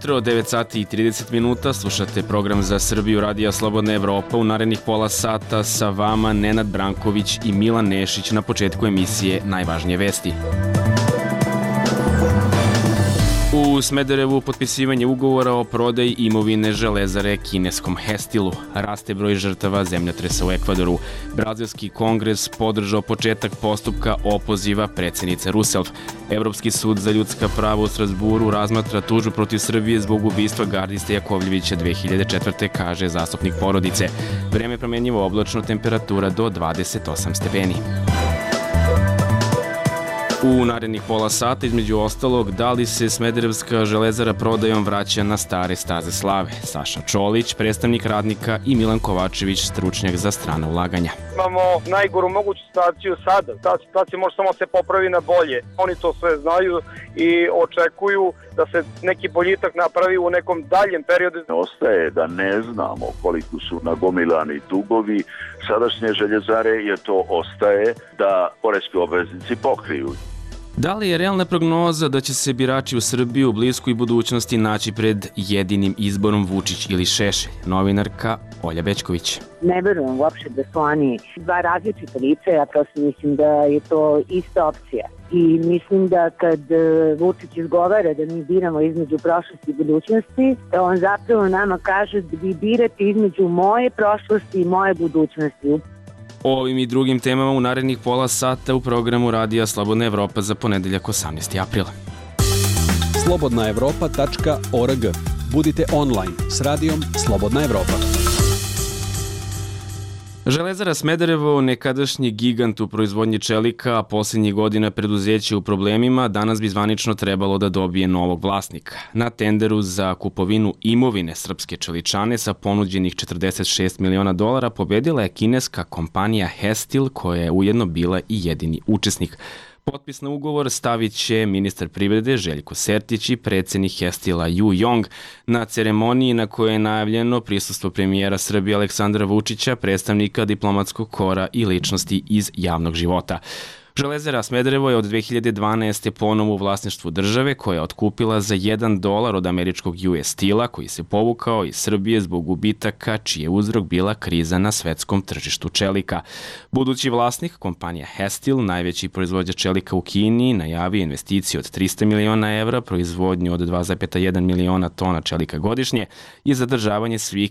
jutro, 9 sati i 30 minuta, slušate program za Srbiju Radija Slobodna Evropa. U narednih pola sata sa vama Nenad Branković i Milan Nešić. Na početku emisije najvažnije vesti. U Smederevu potpisivanje ugovora o prodaji imovine Železare kineskom Hestilu. Raste broj žrtava zemljotresa u Ekvadoru. Brazilski kongres podržao početak postupka opoziva predsjednice Rousseff. Evropski sud za ljudska prava u Strasburu razmatra tužbu protiv Srbije zbog ubistva gardiste Jakovljevića 2004. kaže zastupnik porodice. Vreme promenjivo, oblačno, temperatura do 28 stepeni. U narednih pola sata, između ostalog, da li se Smederevska železara prodajom vraća na stare staze slave? Saša Čolić, predstavnik radnika, i Milan Kovačević, stručnjak za strana ulaganja. Imamo najgoru moguću situaciju sada. Ta situacija može samo se popravi na bolje. Oni to sve znaju i očekuju da se neki boljitak napravi u nekom daljem periodu. Ostaje da ne znamo koliko su nagomilani dugovi sadašnje željezare, jer to ostaje da poreski obveznici pokriju. Da li je realna prognoza da će se birači u Srbiji u bliskoj budućnosti naći pred jedinim izborom Vučić ili Šešelj? Novinarka Olja Bećković. Ne verujem uopšte da su oni dva različita lica, ja prosto mislim da je to ista opcija. I mislim da kad Vučić izgovara da mi biramo između prošlosti i budućnosti, on zapravo nama kaže da vi birate između moje prošlosti i moje budućnosti. O ovim i drugim temama u narednih pola sata u programu Radija Slobodna Evropa za ponedeljak 18. aprila. slobodnaevropa.org. Budite online s radijom Slobodna Evropa. Železara Smederevo, nekadašnji gigant u proizvodnji čelika, a posljednjih godina preduzeće u problemima, danas bi zvanično trebalo da dobije novog vlasnika. Na tenderu za kupovinu imovine srpske čeličane sa ponuđenih $46 miliona pobedila je kineska kompanija Hestil, koja je ujedno bila i jedini učesnik. Potpis na ugovor stavit će ministar privrede Željko Sertić i predsjednik Hestila Ju Jong na ceremoniji na kojoj je najavljeno prisustvo premijera Srbije Aleksandra Vučića, predstavnika diplomatskog kora i ličnosti iz javnog života. Železara Smederevo je od 2012. ponovo u vlasništvu države, koja je otkupila za $1 od američkog US Steel-a, koji se povukao iz Srbije zbog gubitaka, čiji je uzrok bila kriza na svetskom tržištu čelika. Budući vlasnik, kompanija Hestil, najveći proizvođač čelika u Kini, najavio investiciju od $300 miliona, proizvodnju od 2,1 miliona tona čelika godišnje i zadržavanje svih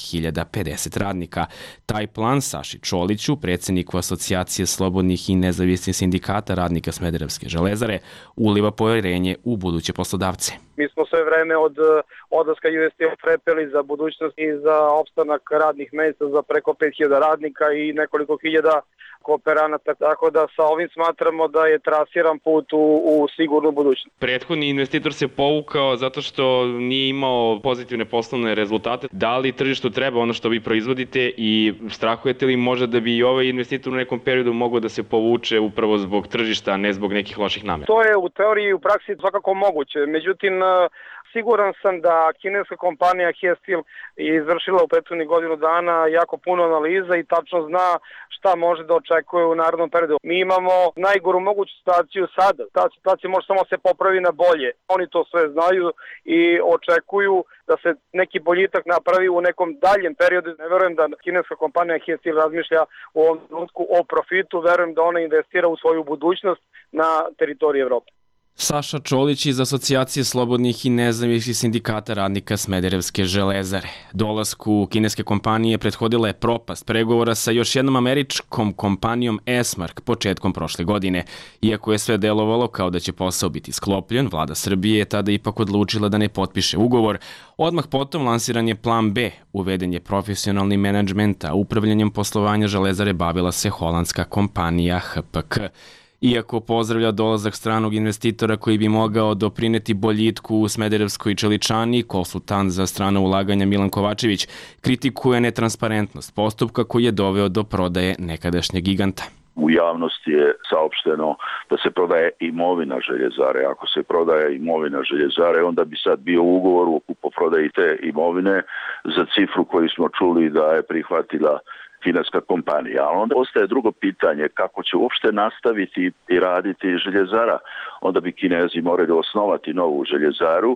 5050 radnika. Taj plan Saši Čoliću, predsjedniku Asocijacije slobodnih i nezavisnih sindikata radnika Smederevske železare, uliva povjerenje u buduće poslodavce. Mi smo sve vreme od odlaska US Steel prepeli za budućnost i za opstanak radnih mjesta za preko 5000 radnika i nekoliko hiljada kooperanata, tako da sa ovim smatramo da je trasiran put u sigurnu budućnost. Prethodni investitor se povukao zato što nije imao pozitivne poslovne rezultate. Da li tržištu treba ono što vi proizvodite i strahujete li možda da bi i ovaj investitor u nekom periodu mogao da se povuče upravo zbog tržišta, a ne zbog nekih loših namera? To je u teoriji i u praksi svakako moguće. Međutim, siguran sam da kineska kompanija Hestil je izvršila u prethodnih godinu dana jako puno analiza i tačno zna šta može da očekuje u narednom periodu. Mi imamo najgoru moguću situaciju sada. Ta situacija može samo se popravi na bolje. Oni to sve znaju i očekuju da se neki boljitak napravi u nekom daljem periodu. Ne verujem da kineska kompanija Hestil razmišlja u ovom trenutku o profitu, verujem da ona investira u svoju budućnost na teritoriji Evrope. Saša Čolić iz Asocijacije slobodnih i nezavisnih sindikata radnika Smederevske železare. Dolasku kineske kompanije prethodila je propast pregovora sa još jednom američkom kompanijom Esmark početkom prošle godine. Iako je sve delovalo kao da će posao biti sklopljen, vlada Srbije je tada ipak odlučila da ne potpiše ugovor. Odmah potom lansiran je plan B, uveden je profesionalni menadžment, a upravljanjem poslovanja železare bavila se holandska kompanija HPK. Iako pozdravlja dolazak stranog investitora koji bi mogao doprineti boljitku u Smederevskoj čeličani, konsultant za strana ulaganja Milan Kovačević kritikuje netransparentnost postupka koji je doveo do prodaje nekadašnjeg giganta. U javnosti je saopšteno da se prodaje imovina željezare. Ako se prodaje imovina željezare, onda bi sad bio ugovor o kupoprodaji te imovine za cifru koju smo čuli da je prihvatila kineska kompanija. Ali onda ostaje drugo pitanje, kako će uopšte nastaviti i raditi željezara. Onda bi Kinezi morali osnovati novu željezaru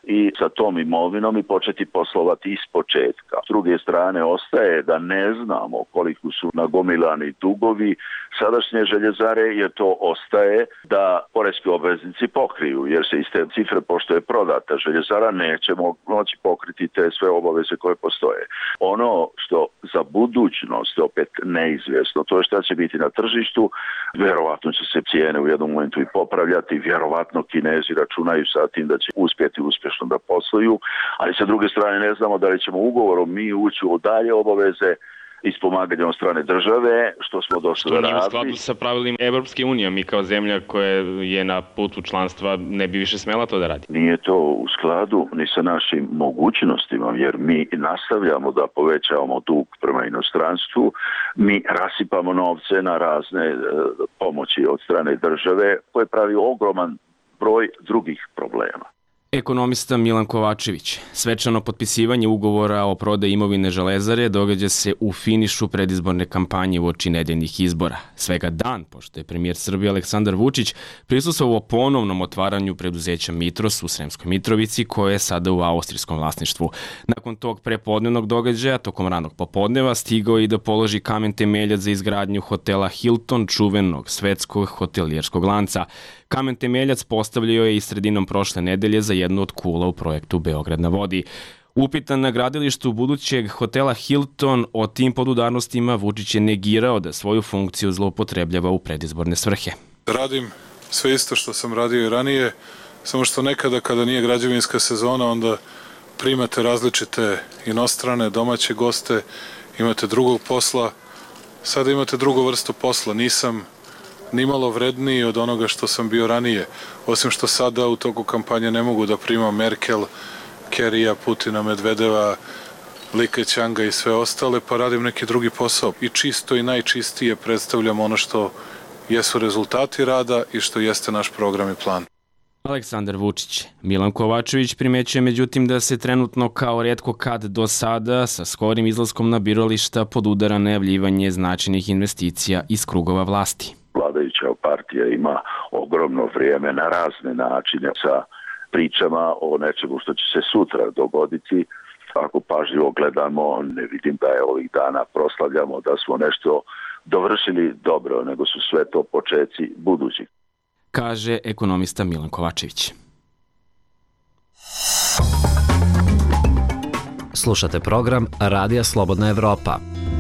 i sa tom imovinom i početi poslovati iz početka. S druge strane ostaje da ne znamo koliko su nagomilani dugovi sadašnje željezare, jer to ostaje da poreski obveznici pokriju, jer se iz te cifre, pošto je prodata željezara, nećemo moći pokriti te sve obaveze koje postoje. Ono što za budućnost opet neizvjesno, to je šta će biti na tržištu, vjerovatno će se cijene u jednom momentu i popravljati, vjerovatno Kinezi računaju sa tim da će uspjeti uspješno da posluju, ali sa druge strane ne znamo da li ćemo ugovorom mi ući u dalje obaveze ispomaganja od strane države, što smo dosta radili. Što nije u skladu sa pravilima Evropske unije, mi kao zemlja koja je na putu članstva ne bi više smela to da radi. Nije to u skladu ni sa našim mogućnostima, jer mi nastavljamo da povećavamo dug prema inostranstvu, mi rasipamo novce na razne pomoći od strane države, koje pravi ogroman broj drugih problema. Ekonomista Milan Kovačević. Svečano potpisivanje ugovora o prodaji imovine Železare događa se u finišu predizborne kampanje uoči nedeljnih izbora. Svega dan, pošto je premijer Srbije Aleksandar Vučić prisustvovao ponovnom otvaranju preduzeća Mitros u Sremskoj Mitrovici, koje je sada u austrijskom vlasništvu. Nakon tog prepodnevnog događaja, tokom ranog popodneva, stigao i da položi kamen temeljac za izgradnju hotela Hilton, čuvenog svetskog hotelijerskog lanca. Kamen temeljac postavljao je i sredinom prošle nedelje za jednu od kula u projektu Beograd na vodi. Upitan na gradilištu budućeg hotela Hilton o tim podudarnostima, Vučić je negirao da svoju funkciju zloupotrebljava u predizborne svrhe. Radim sve isto što sam radio i ranije, samo što nekada kada nije građevinska sezona, onda primate različite inostrane, domaće goste, imate drugog posla, sada imate drugu vrstu posla, nisam nimalo vredniji od onoga što sam bio ranije, osim što sada u toku kampanje ne mogu da primam Merkel, Kerija, Putina, Medvedeva, Li Keqianga i sve ostale, pa radim neki drugi posao. I čisto i najčistije predstavljam ono što jesu rezultati rada i što jeste naš program i plan. Aleksandar Vučić. Milan Kovačević primećuje međutim da se trenutno kao retko kad do sada sa skorim izlaskom na birališta podudara najavljivanje značajnih investicija iz krugova vlasti. Vladajuća partija ima ogromno vrijeme na razne načine sa pričama o nečemu što će se sutra dogoditi. Ako pažljivo gledamo, ne vidim da je ovih dana proslavljamo da smo nešto dovršili dobro, nego su sve to počeci budućih. Kaže ekonomista Milan Kovačević. Slušate program Radija Slobodna Evropa.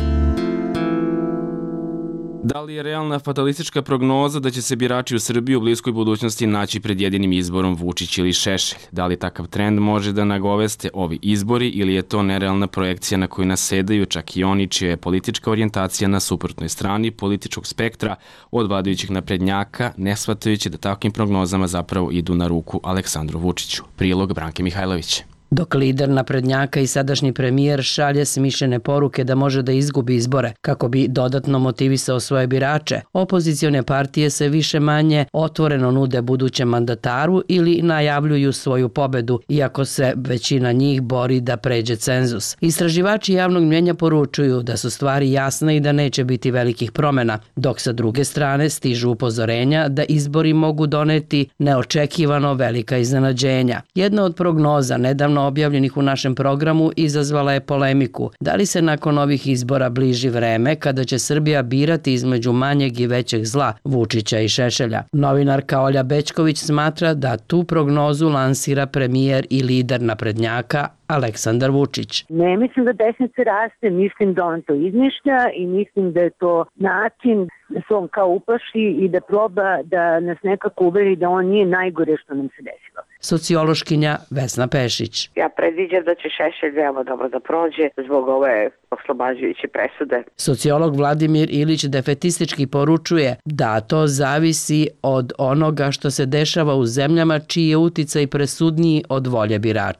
Da li je realna fatalistička prognoza da će se birači u Srbiji u bliskoj budućnosti naći pred jedinim izborom Vučić ili Šešelj? Da li takav trend može da nagoveste ovi izbori ili je to nerealna projekcija na koju nasedaju čak i oni čija je politička orijentacija na suprotnoj strani političkog spektra od vladajućih naprednjaka, ne shvatajući da takvim prognozama zapravo idu na ruku Aleksandru Vučiću? Prilog Branke Mihajlović. Dok lider naprednjaka i sadašnji premijer šalje smišljene poruke da može da izgubi izbore kako bi dodatno motivisao svoje birače, opozicione partije se više manje otvoreno nude budućem mandataru ili najavljuju svoju pobedu, iako se većina njih bori da pređe cenzus. Istraživači javnog mnjenja poručuju da su stvari jasne i da neće biti velikih promjena, dok sa druge strane stižu upozorenja da izbori mogu doneti neočekivano velika iznenađenja. Jedna od prognoza nedavno objavljenih u našem programu izazvala je polemiku. Da li se nakon ovih izbora bliži vreme kada će Srbija birati između manjeg i većeg zla, Vučića i Šešelja? Novinarka Olja Bećković smatra da tu prognozu lansira premijer i lider naprednjaka Aleksandar Vučić. Ne mislim da desnica raste, mislim da on to izmišlja i mislim da je to način da se on kao uplaši i da proba da nas nekako uveri da on nije najgore što nam se desilo. Sociološkinja Vesna Pešić. Ja predviđam da će Šešelj veoma dobro da prođe zbog ove oslobađajuće presude. Sociolog Vladimir Ilić defetistički poručuje da to zavisi od onoga što se dešava u zemljama čiji je uticaj presudniji od volje birača.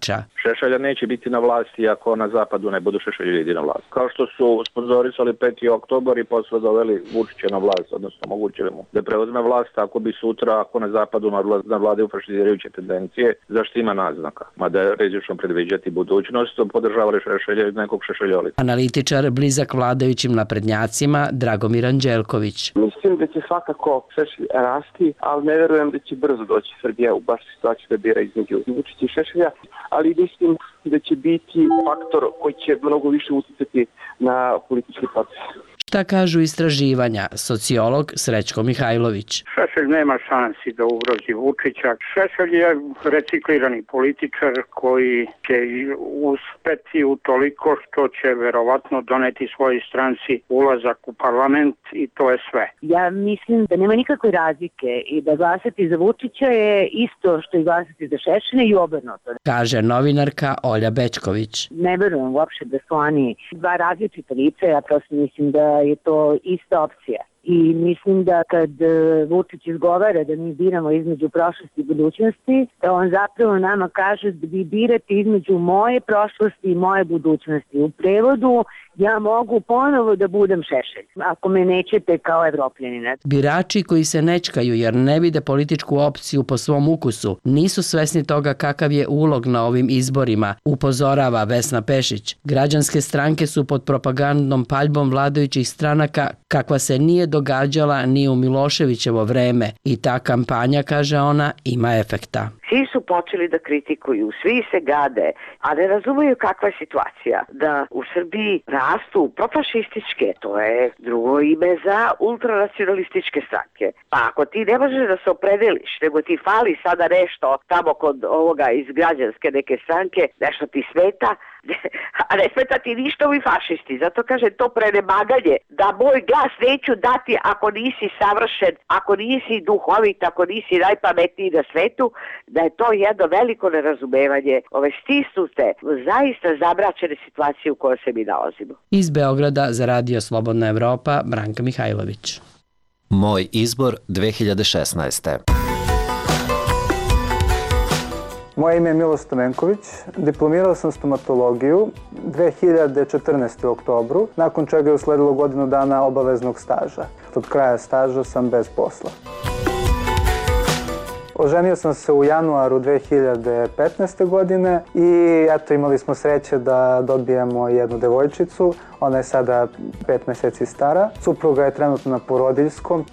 Šešelja neće biti na vlasti ako na zapadu ne budu Šešeljidi na vlasti. Kao što su sponzorisali 5. oktobar i posle doveli Vučića na vlast, odnosno omogućili mu da preuzme vlast ako bi sutra, ako na zapadu nadvladaju fašizirajuće tendencije, zašto ima naznaka. Mada je rizično predviđati budućnost, podržavali Šešelja iz nekog Šešeljolita. Analitičar blizak vladajućim naprednjacima Dragomir Anđelković. Mislim da će svakako Šešelj rasti, ali ne verujem da će brzo doći Srbija u baš situaciju da bira između Vučića i Šešelja, ali mislim da će biti faktor koji će mnogo više uticati na politički proces. Šta kažu istraživanja? Sociolog Srećko Mihajlović. Šešelj nema šansi da ugrozi Vučića. Šešelj je reciklirani političar koji će uspeti u toliko što će verovatno doneti svojoj stranci ulazak u parlament i to je sve. Ja mislim da nema nikakve razlike i da glasati za Vučića je isto što i glasati za Šešelja i obrnuto. Kaže novinarka Olja Bečković. Ne verujem uopšte da su oni dva različita lica, ja prosto mislim da je to ista opcija. I mislim da kad Vučić izgovara da mi biramo između prošlosti i budućnosti, da on zapravo nama kaže da vi birate između moje prošlosti i moje budućnosti. U prevodu, ja mogu ponovo da budem Šešelj, ako me nećete kao Evropljanina. Birači koji se nečkaju jer ne vide političku opciju po svom ukusu, nisu svesni toga kakav je ulog na ovim izborima, upozorava Vesna Pešić. Građanske stranke su pod propagandnom paljbom vladajućih stranaka kakva se nije događala ni u Miloševićevo vreme i ta kampanja, kaže ona, ima efekta. Svi su počeli da kritikuju, svi se gade, a ne razumeju kakva je situacija. Da u Srbiji rastu profašističke, to je drugo ime za ultranacionalističke stranke. Pa ako ti ne možeš da se opredeliš, nego ti fali sada nešto tamo kod ovoga iz građanske neke stranke, nešto ti smeta, a ne smeta ti ništa ovi fašisti. Zato kaže to prenemaganje, da moj glas neću dati ako nisi savršen, ako nisi duhovit, ako nisi najpametniji na svetu, da je to jedno veliko nerazumevanje ove stisnute, zaista zamračene situacije u kojoj se mi nalazimo. Iz Beograda za Radio Slobodna Evropa, Branka Mihajlović. Moj izbor 2016. Moje ime je Milo Stamenković, diplomirao sam stomatologiju 2014. u oktobru, nakon čega je usledilo godinu dana obaveznog staža. Od kraja staža sam bez posla. Oženio sam se u januaru 2015. godine i eto imali smo sreće da dobijemo jednu devojčicu, ona je sada 5 meseci stara. Supruga je trenutno na porodiljskom.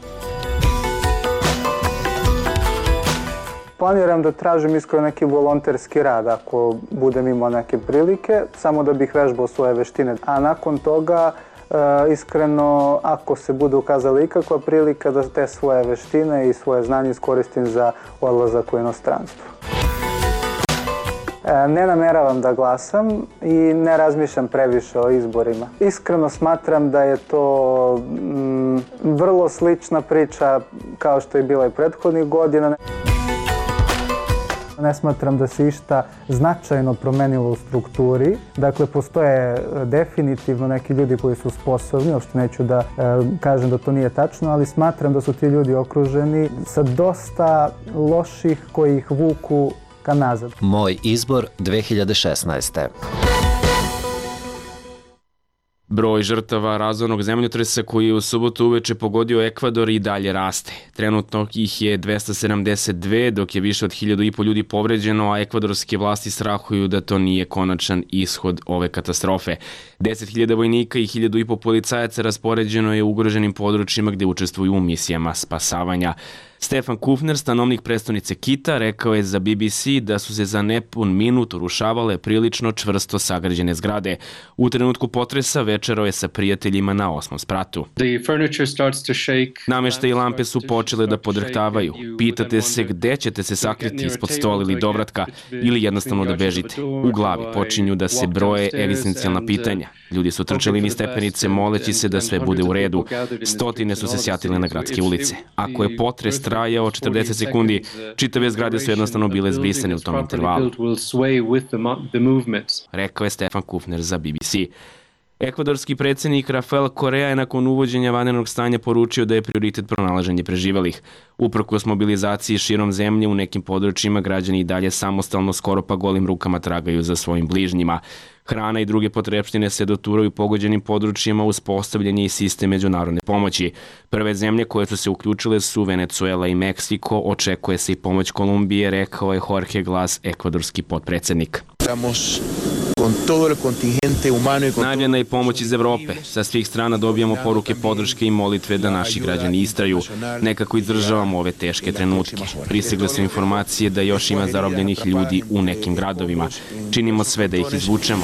Planiram da tražim iskreno neki volonterski rad ako budem imao neke prilike, samo da bih vežbao svoje veštine. A nakon toga, iskreno, ako se bude ukazala ikakva prilika da te svoje veštine i svoje znanje iskoristim za odlazak u inostranstvo. Ne nameravam da glasam i ne razmišljam previše o izborima. Iskreno smatram da je to vrlo slična priča kao što je bila i prethodnih godina. Ne smatram da se išta značajno promenilo u strukturi. Dakle, postoje definitivno neki ljudi koji su sposobni, uopšte neću da kažem da to nije tačno, ali smatram da su ti ljudi okruženi sa dosta loših koji ih vuku ka nazad. Moj izbor 2016. Broj žrtava razornog zemljotresa koji je u subotu uveče pogodio Ekvador i dalje raste. Trenutno ih je 272, dok je više od 1.500 ljudi povređeno, a ekvadorske vlasti strahuju da to nije konačan ishod ove katastrofe. 10.000 vojnika i 1.500 policajaca raspoređeno je u ugroženim područjima gde učestvuju u misijama spasavanja. Stefan Kufner, stanovnik prestonice Kita, rekao je za BBC da su se za nepun minut urušavale prilično čvrsto sagrađene zgrade. U trenutku potresa večerao je sa prijateljima na 8. spratu. Nameštaj i lampe su počele da podrhtavaju. Pitate se gde ćete se sakriti ispod stola ili dovratka ili jednostavno da bežite. U glavi počinju da se broje egzistencijalna pitanja. Ljudi su trčali niz stepenice moleći se da sve bude u redu. Stotine su se sjatile na gradske ulice. Ako je potres trajao 40 sekundi, čitave zgrade su jednostavno bile zbrisane u tom intervalu. Rekao je Stefan Kufner za BBC. Ekvadorski predsjednik Rafael Correa je nakon uvođenja vanrednog stanja poručio da je prioritet pronalaženje preživelih. Uprkos mobilizaciji širom zemlje u nekim područjima građani i dalje samostalno skoro pa golim rukama tragaju za svojim bližnjima. Hrana i druge potrepštine se doturaju pogođenim područjima uz postavljanje i sistem međunarodne pomoći. Prve zemlje koje su se uključile su Venezuela i Meksiko, očekuje se i pomoć Kolumbije, rekao je Jorge Glas, ekvadorski potpredsjednik. Najavljena je pomoć iz Evrope. Sa svih strana dobijamo poruke podrške i molitve da naši građani istraju. Nekako izdržavamo ove teške trenutke. Pristigle su informacije da još ima zarobljenih ljudi u nekim gradovima. Činimo sve da ih izvučemo.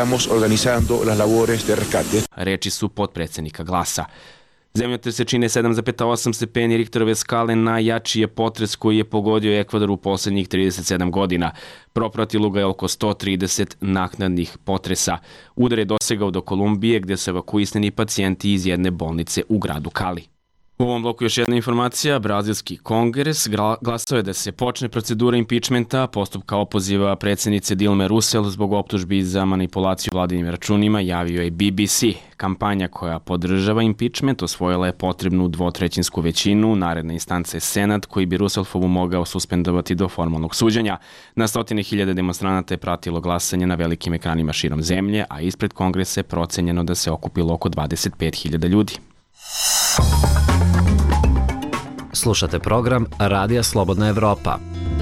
Reči su potpredsjednika Glasa. Zemljotres se čine 7,8 stepeni Richterove skale, najjači je potres koji je pogodio Ekvador u posljednjih 37 godina. Propratilo ga je oko 130 naknadnih potresa. Udar je dosegao do Kolumbije gdje su evakuisani pacijenti iz jedne bolnice u gradu Cali. U ovom bloku još jedna informacija. Brazilski kongres glasao je da se počne procedura impičmenta, postupka opoziva predsjednice Dilme Rousseff zbog optužbi za manipulaciju vladinim računima, javio je BBC. Kampanja koja podržava impičment osvojila je potrebnu dvotrećinsku većinu, naredna instanca je Senat koji bi Rousselfovu mogao suspendovati do formalnog suđenja. Na stotine hiljade demonstranata je pratilo glasanje na velikim ekranima širom zemlje, a ispred kongresa je procenjeno da se okupilo oko 25.000 ljudi. Slušate program Radija Slobodna Evropa.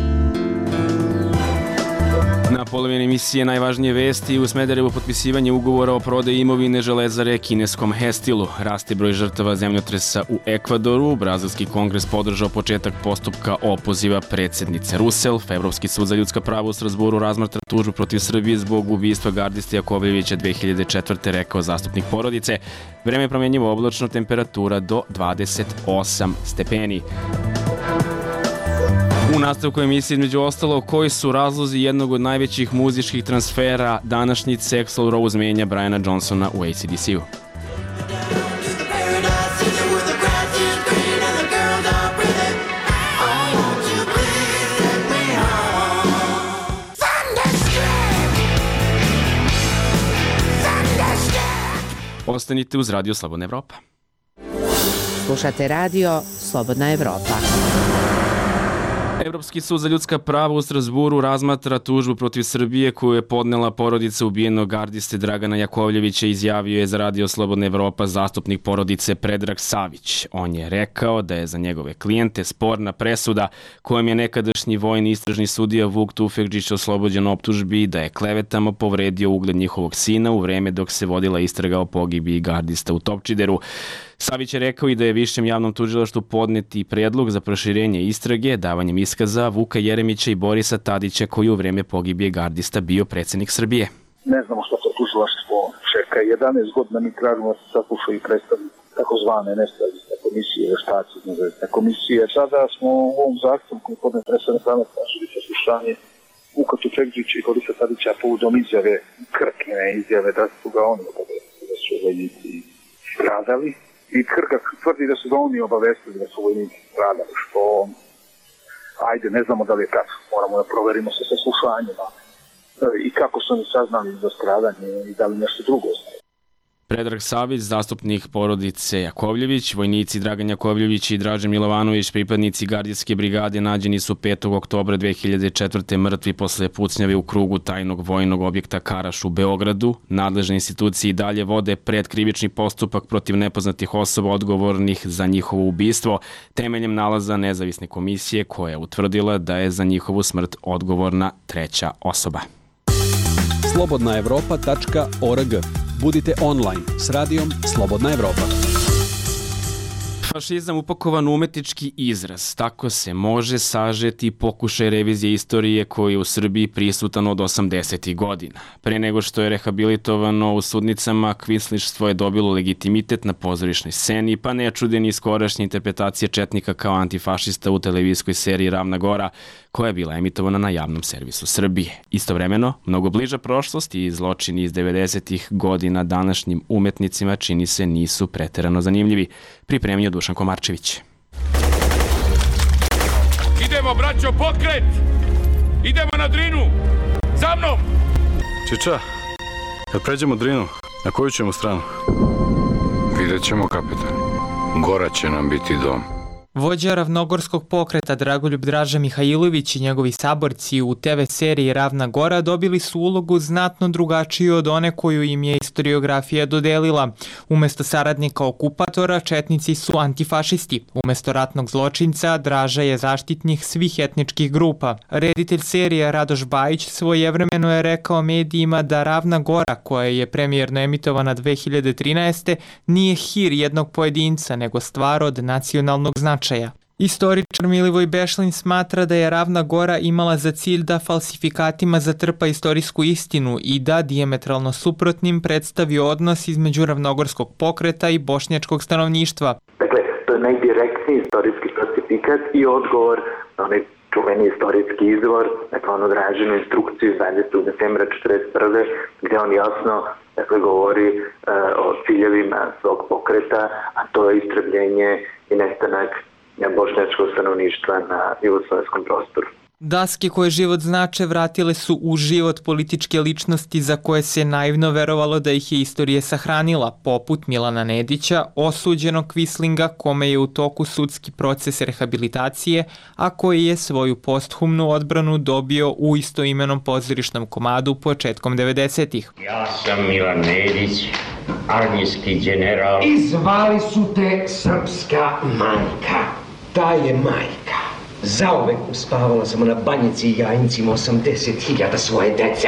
Na polovini emisije najvažnije vesti u Smederevu potpisivanje ugovora o prodaji imovine železare kineskom Hestilu. Raste broj žrtava zemljotresa u Ekvadoru. Brazilski kongres podržao početak postupka opoziva predsjednice Rousseff. Evropski sud za ljudska prava u Strasburu razmatra tužbu protiv Srbije zbog ubistva gardiste Jakovljevića 2004. rekao zastupnik porodice. Vreme je promjenjivo oblačno, temperatura do 28 stepeni. U nastavku emisije između ostalo koji su razlozi jednog od najvećih muzičkih transfera današnjice Axl Rose menja Briana Johnsona u AC/DC-u. Ostanite uz Radio Slobodna Evropa. Slušate Radio Slobodna Evropa. Evropski sud za ljudska prava u Strasburu razmatra tužbu protiv Srbije koju je podnela porodica ubijenog gardiste Dragana Jakovljevića, izjavio je za Radio Slobodna Evropa zastupnik porodice Predrag Savić. On je rekao da je za njegove klijente sporna presuda kojom je nekadašnji vojni istražni sudija Vuk Tufekđić oslobođen optužbi da je klevetama povredio ugled njihovog sina u vreme dok se vodila istraga o pogibiji gardista u Topčideru. Savić je rekao i da je višem javnom tužilaštvu podneti predlog za proširenje istrage davanjem iskaza Vuka Jeremića i Borisa Tadića koji u vreme pogibije gardista bio predsjednik Srbije. Ne znamo što to tužilaštvo čeka. 11 godina mi tražimo da se saslušaju predstavnici takozvane nezavisne komisije, veštaci nezavisne komisije. Sada smo u ovom zahtevu koji je podnet predstavnik tražili saslušanje Vuka Tufekđića i Borisa Tadića povodom izjave Krkine, izjave da su ga oni obavestili da su vojnici stradali. I Krka tvrdi da su ga oni obavestili da su vojnici stradali, što ajde, ne znamo da li je tako. Moramo da proverimo sa saslušanjima i kako su oni saznali za stradanje i da li nešto drugo znaju. Predrag Savić, zastupnik porodice Jakovljević, vojnici Dragan Jakovljević i Dražen Milovanović, pripadnici gardijske brigade, nađeni su 5. oktobra 2004. mrtvi posle pucnjave u krugu tajnog vojnog objekta Karaš u Beogradu. Nadležne institucije i dalje vode predkrivični postupak protiv nepoznatih osoba odgovornih za njihovo ubistvo, temeljem nalaza nezavisne komisije koja je utvrdila da je za njihovu smrt odgovorna treća osoba. slobodnaevropa.org. Budite online s radijom Slobodna Evropa. Fašizam upakovan u umetnički izraz. Tako se može sažeti pokušaj revizije istorije koji je u Srbiji prisutan od 80. godina. Pre nego što je rehabilitovano u sudnicama, kvislištvo je dobilo legitimitet na pozorišnoj sceni, pa ne čude ni skorašnje interpretacije četnika kao antifašista u televizijskoj seriji Ravna Gora, koja je bila emitovana na javnom servisu Srbije. Istovremeno, mnogo bliža prošlost i zločini iz 90. godina današnjim umetnicima čini se nisu preterano zanimljivi. Pripremio Dušan Komarčević. Idemo, braćo, pokret! Idemo na Drinu! Za mnom! Čiča, kad pređemo Drinu, Na koju ćemo stranu? Vidjet ćemo, kapitan. Gora će nam biti dom. Vođa ravnogorskog pokreta Dragoljub Draža Mihajlović i njegovi saborci u TV seriji Ravna Gora dobili su ulogu znatno drugačiju od one koju im je istoriografija dodelila. Umesto saradnika okupatora, četnici su antifašisti. Umesto ratnog zločinca, Draža je zaštitnik svih etničkih grupa. Reditelj serije Radoš Bajić svojevremeno je rekao medijima da Ravna Gora, koja je premijerno emitovana 2013. nije hir jednog pojedinca, nego stvar od nacionalnog značaja. Istoričar Milivoj Bešlin smatra da je Ravna Gora imala za cilj da falsifikatima zatrpa istorijsku istinu i da dijametralno suprotnim predstavi odnos između ravnogorskog pokreta i bošnjačkog stanovništva. Dakle, to je najdirektniji istorijski falsifikat i odgovor na onaj čuveni istorijski izvor, dakle onu Dražinu instrukciju 20. decembra 1941. gde on jasno govori o ciljevima svog pokreta, a to je istrebljenje i nestanak bošnjačkog stanovništva na jugoslovenskom prostoru. Daske koje život znače vratile su u život političke ličnosti za koje se naivno verovalo da ih je istorija sahranila, poput Milana Nedića, osuđenog Kvislinga kome je u toku sudski proces rehabilitacije, a koji je svoju posthumnu odbranu dobio u istoimenom pozorišnom komadu početkom 90-ih. Ja sam Milan Nedić, armijski general. I zvali su te srpska majka. Ta je majka. Zauvek uspavala sam na banjici i jajnicima 80.000 svoje dece.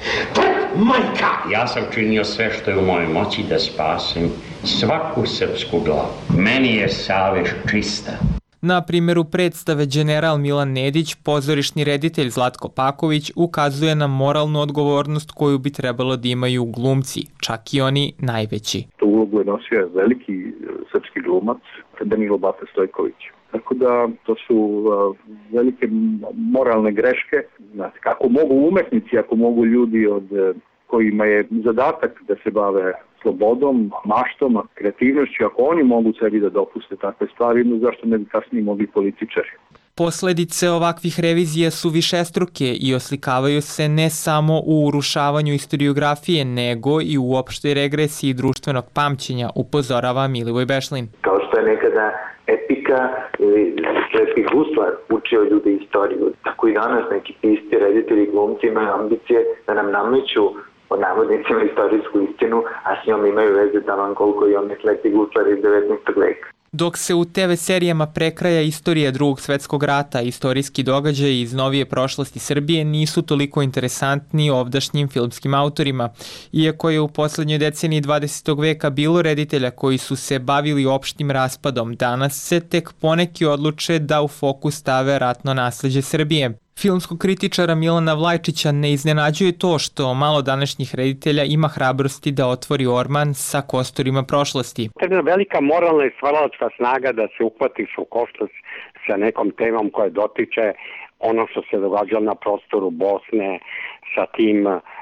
Majka! Ja sam činio sve što je u mojoj moći da spasem svaku srpsku glavu. Meni je savest čista. Na primjeru predstave General Milan Nedić, pozorišni reditelj Zlatko Paković ukazuje na moralnu odgovornost koju bi trebalo da imaju glumci, čak i oni najveći. Tu ulogu je nosio veliki srpski glumac Danilo Bata Stojković. Tako da to su velike moralne greške. Znate, kako mogu umetnici, ako mogu ljudi od kojima je zadatak da se bave slobodom, maštom, kreativnošću, ako oni mogu sebi da dopuste takve stvari, zašto ne bi kasnije mogli političari? Posledice ovakvih revizija su višestruke i oslikavaju se ne samo u urušavanju istoriografije, nego i u opštoj regresiji društvenog pamćenja, upozorava Milivoj Bešlin. Kao što je nekada epika ili slepih gusla učio ljudi istoriju, tako i danas neki pisci, reditelji, glumci imaju ambicije da nam nameću od navodnicima istorijsku istinu, a s njom imaju veze taman koliko i oni slepi guslari iz 19. veka. Dok se u TV serijama prekraja istorija Drugog svetskog rata, istorijski događaji iz novije prošlosti Srbije nisu toliko interesantni ovdašnjim filmskim autorima. Iako je u poslednjoj deceniji 20. veka bilo reditelja koji su se bavili opštim raspadom, danas se tek poneki odluče da u fokus stave ratno nasleđe Srbije. Filmskog kritičara Milana Vlajčića ne iznenađuje to što malo današnjih reditelja ima hrabrosti da otvori orman sa kosturima prošlosti. To je velika moralna i stvaralačka snaga da se uhvatiš u koštac sa nekom temom koja dotiče ono što se događalo na prostoru Bosne, sa tim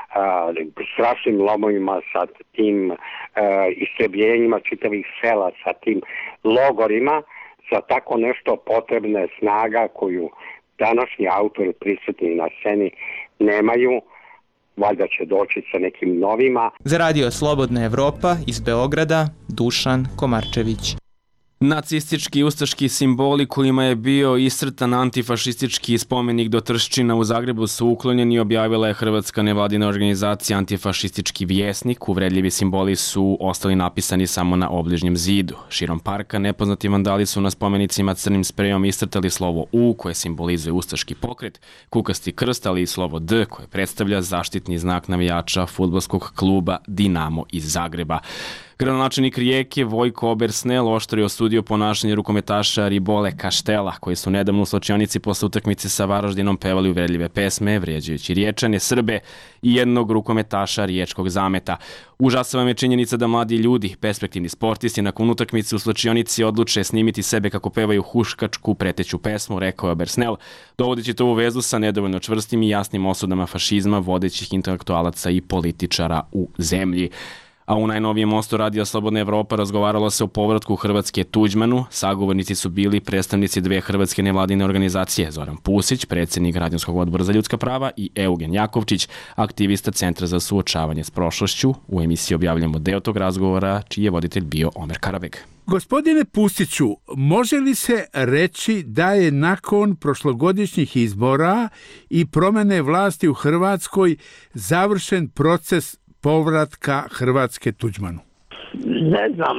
strašnim lomovima, sa tim istrebljenjima čitavih sela, sa tim logorima. Za tako nešto potrebna je snaga koju današnji autori prisutni na sceni nemaju, valjda će doći sa nekim novima. Za Radio Slobodna Evropa iz Beograda, Dušan Komarčević. Nacistički i ustaški simboli kojima je bio iscrtan antifašistički spomenik do Trščina u Zagrebu su uklonjeni, objavila je hrvatska nevladina organizacija Antifašistički vjesnik. Uvredljivi simboli su ostali napisani samo na obližnjem zidu. Širom parka nepoznati vandali su na spomenicima crnim sprejom iscrtali slovo U koje simbolizuje ustaški pokret, kukasti krst, ali i slovo D koje predstavlja zaštitni znak navijača fudbalskog kluba Dinamo iz Zagreba. Gradonačelnik Rijeke Vojko Obersnel oštro je osudio ponašanje rukometaša Ribole Kaštela, koji su nedavno u slačionici posle utakmice sa Varaždinom pevali uvredljive pesme, vrijeđajući Riječane, Srbe i jednog rukometaša riječkog Zameta. Užasava me činjenica da mladi ljudi, perspektivni sportisti, nakon utakmice u slačionici odluče snimiti sebe kako pevaju huškačku preteću pesmu, rekao je Obersnel, dovodeći to u vezu sa nedovoljno čvrstim i jasnim osudama fašizma vodećih intelektualaca i političara u zemlji. A u najnovijem mostu Radija Slobodna Evropa razgovaralo se o povratku Hrvatske Tuđmanu. Sagovornici su bili predstavnici dve hrvatske nevladine organizacije, Zoran Pusić, predsjednik Građanskog odbora za ljudska prava, i Eugen Jakovčić, aktivista Centra za suočavanje s prošlošću. U emisiji objavljamo deo tog razgovora, čiji je voditelj bio Omer Karabeg. Gospodine Pustiću, može li se reći da je nakon prošlogodišnjih izbora i promene vlasti u Hrvatskoj završen proces povratka Hrvatske Tuđmanu? Ne znam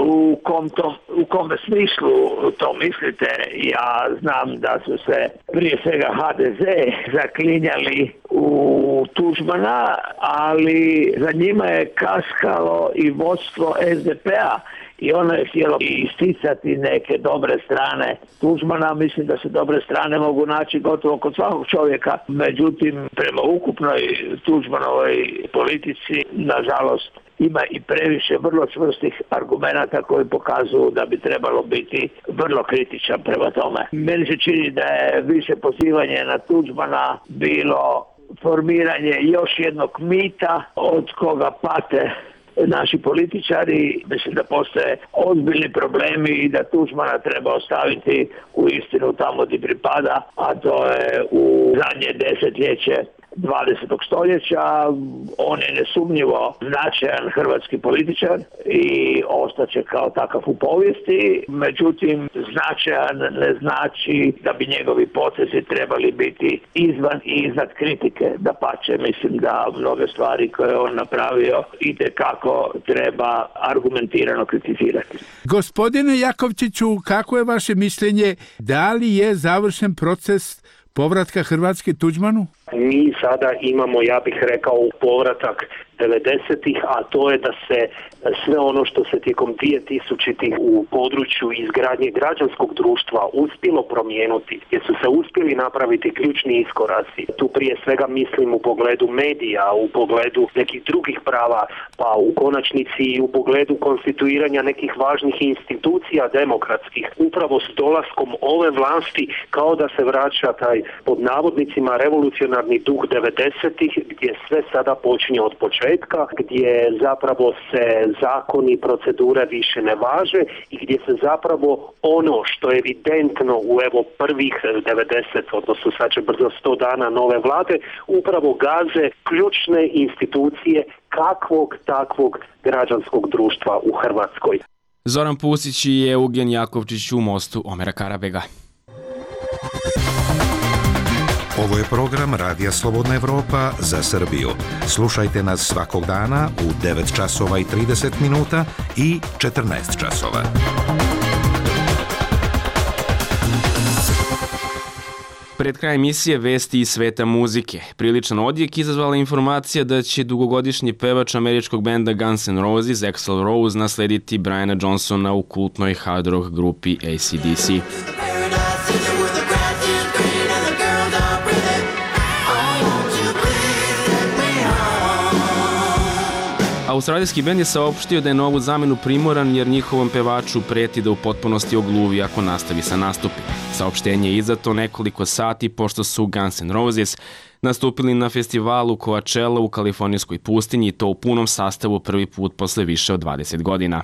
u kome smislu to mislite. Ja znam da su se prije svega HDZ zaklinjali u Tuđmana, ali za njima je kaskalo i vodstvo SDP-a i ono je htjelo isticati neke dobre strane Tuđmana. Mislim da se dobre strane mogu naći gotovo kod svakog čovjeka. Međutim, prema ukupnoj Tuđmanovoj politici, nažalost, ima i previše vrlo čvrstih argumenata koji pokazuju da bi trebalo biti vrlo kritičan prema tome. Meni se čini da je više pozivanje na Tuđmana bilo formiranje još jednog mita od koga pate naši političari. Mislim da postoje ozbiljni problemi i da Tuđmana treba ostaviti u istinu tamo gdje pripada, a to je u zadnje desetljeće 20. stoljeća. On je nesumnjivo značajan hrvatski političar i ostaće kao takav u povijesti. Međutim, značajan ne znači da bi njegovi potezi trebali biti izvan i iznad kritike. Dapače, mislim da mnoge stvari koje on napravio itekako treba argumentirano kritizirati. Gospodine Jakovčiću, kako je vaše mišljenje, da li je završen proces povratka Hrvatske Tuđmanu? Mi sada imamo, ja bih rekao, povratak 90-ih, a to je da se sve ono što se tijekom 2000-ih u području izgradnje građanskog društva uspjelo promijenuti, jer su se uspjeli napraviti ključni iskoraci. Tu prije svega mislim u pogledu medija, u pogledu nekih drugih prava, pa u konačnici i u pogledu konstituiranja nekih važnih institucija demokratskih. Upravo s dolaskom ove vlasti kao da se vraća taj, pod navodnicima, revolucionarni duh 90-ih, gdje sve sada počinje od početka, gdje zapravo se zakoni i procedure više ne važe i gdje se zapravo ono što je evidentno u evo prvih 90, odnosno sad će brzo 100 dana nove vlade, upravo gaze ključne institucije kakvog takvog građanskog društva u Hrvatskoj. Zoran Pusić i Eugen Jakovčić u mostu Omera Karabega. Ovo je program Radija Slobodna Evropa za Srbiju. Slušajte nas svakog dana u 9 časova i 30 minuta i 14 časova. Pred kraj emisije vesti iz sveta muzike. Priličan odjek izazvala informacija da će dugogodišnji pevač američkog benda Guns N' Roses, Axl Rose, naslediti Briana Johnsona u kultnoj hard rock grupi AC/DC. Australijski bend je saopštio da je novu zamenu primoran jer njihovom pevaču preti da u potpunosti ogluvi ako nastavi sa nastupima. Saopštenje je izdato nekoliko sati pošto su Guns N' Roses nastupili na festivalu Coachella u kalifornijskoj pustinji i to u punom sastavu prvi put posle više od 20 godina.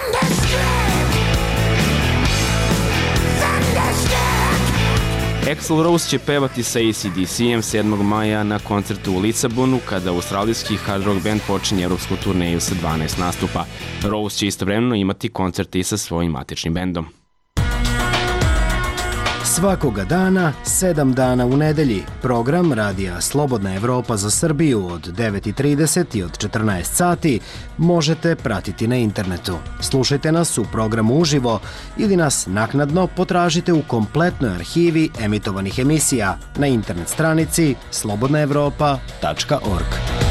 Axl Rose će pevati sa AC/DC-em 7. maja na koncertu u Lisabonu kada australijski hard rock band počinje evropsku turneju sa 12 nastupa. Rose će istovremeno imati koncerte i sa svojim matičnim bendom. Svakoga dana, 7 dana u nedelji, program Radija Slobodna Evropa za Srbiju od 9:30 i od 14 sati možete pratiti na internetu. Slušajte nas u programu uživo ili nas naknadno potražite u kompletnoj arhivi emitovanih emisija na internet stranici slobodnaevropa.org.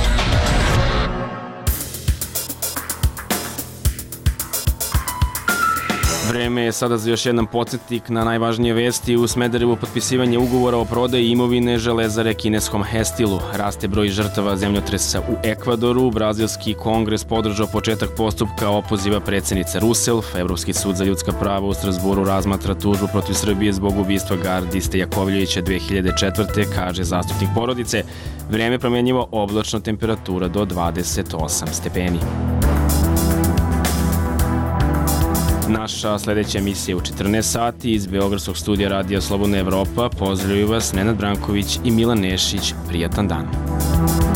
Vreme je sada za još jedan podsjetnik na najvažnije vesti. U Smederevu potpisivanje ugovora o prodaji imovine železare kineskom Hestilu. Raste broj žrtava zemljotresa u Ekvadoru. Brazilski kongres podržao početak postupka opoziva predsjednice Rousseff. Evropski sud za ljudska prava u Strasburu razmatra tužbu protiv Srbije zbog ubistva gardiste Jakovljevića 2004. kaže zastupnik porodice. Vreme promenjivo, oblačno, temperatura do 28 stepeni. Naša sledeća emisija u 14 sati iz Beogradskog studija Radija Slobodna Evropa. Pozdravljaju vas Nenad Branković i Milan Nešić. Prijatan dan.